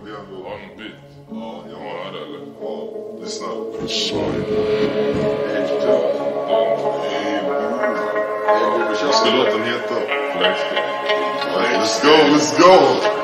det är ändå... Har en bit? Ja, jag har det eller? Ja, lyssna. Vi kör ska låten heta. Let's go, let's go!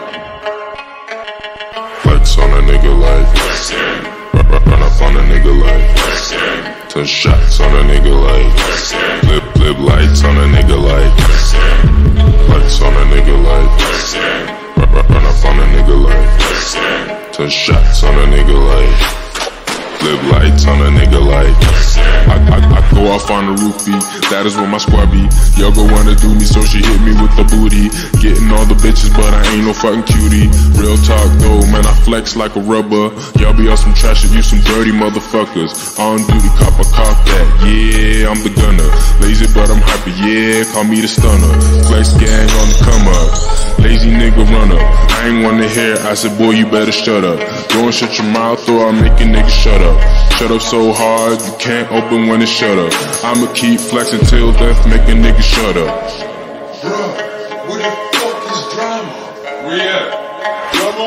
Flex on a nigga like run up on a nigga like 10 shots on a nigga like flip lights on a nigga like flex on a nigga like run up on a nigga like 10 shots on a nigga like flip lights on a nigga like I go off on the roofie, that is where my squad be. Y'all go wanna do me, so she hit me with the booty. Getting all the bitches, but I ain't no fucking cutie. Real talk though, man, I flex like a rubber. Y'all be on some trash if you some dirty motherfuckers. On duty, cop a cock that, yeah, I'm the gunner. Lazy but I'm hyper, yeah, call me the stunner. Flex gang on the come up, lazy nigga runner. I ain't wanna hear, I said boy you better shut up. Go and shut your mouth or I'll make a nigga shut up. Shut up so hard, you can't open when it's shut up. I'ma keep flexing till death, make a nigga shut up. Bruh, where the fuck is drama? Where you at? Drama?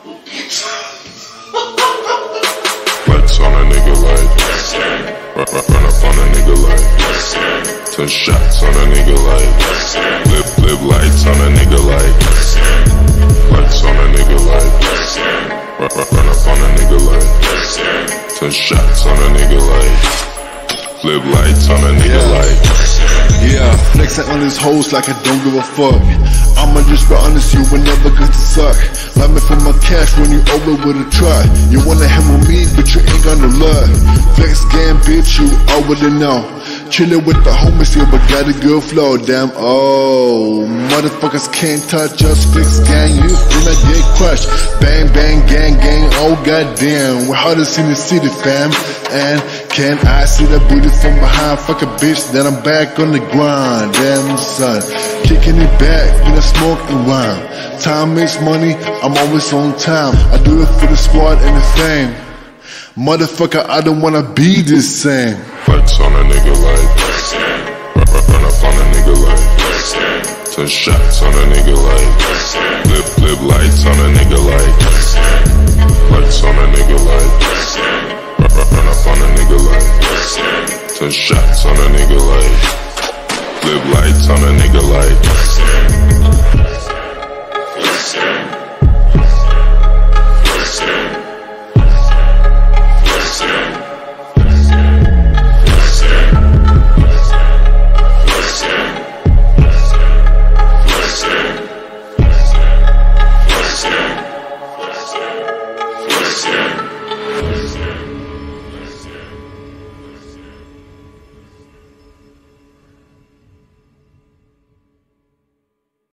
Flex on a nigga like run up on a nigga like 10 shots on a nigga like flip lights on a nigga like flex on a nigga like run up on a nigga like 10 shots on a nigga like flip lights on a nigga like yeah, flexing on these hoes like I don't give a fuck. I'ma just be honest, you will never get to suck. Love me for my cash when you over with a truck. You wanna handle me, but you ain't gonna love. Flex game, bitch, you already know. Chillin' with the homies here, but got a good flow. Damn, oh, motherfuckers can't touch us. Flex gang, you finna get crushed. Bang, bang, gang, gang, oh goddamn. We're hardest in the city, fam. And can I see the booty from behind? Fuck a bitch, then I'm back on the grind. Damn son, kicking it back, smoking wine. Time makes money, I'm always on time. I do it for the squad and the fame. Motherfucker, I don't wanna be the same. Flex on a nigga like run up on a nigga like 10 shots on a nigga like flip lights on a nigga like flex on a nigga like run up on a nigga like 10 shots on a nigga like flip lights on a nigga like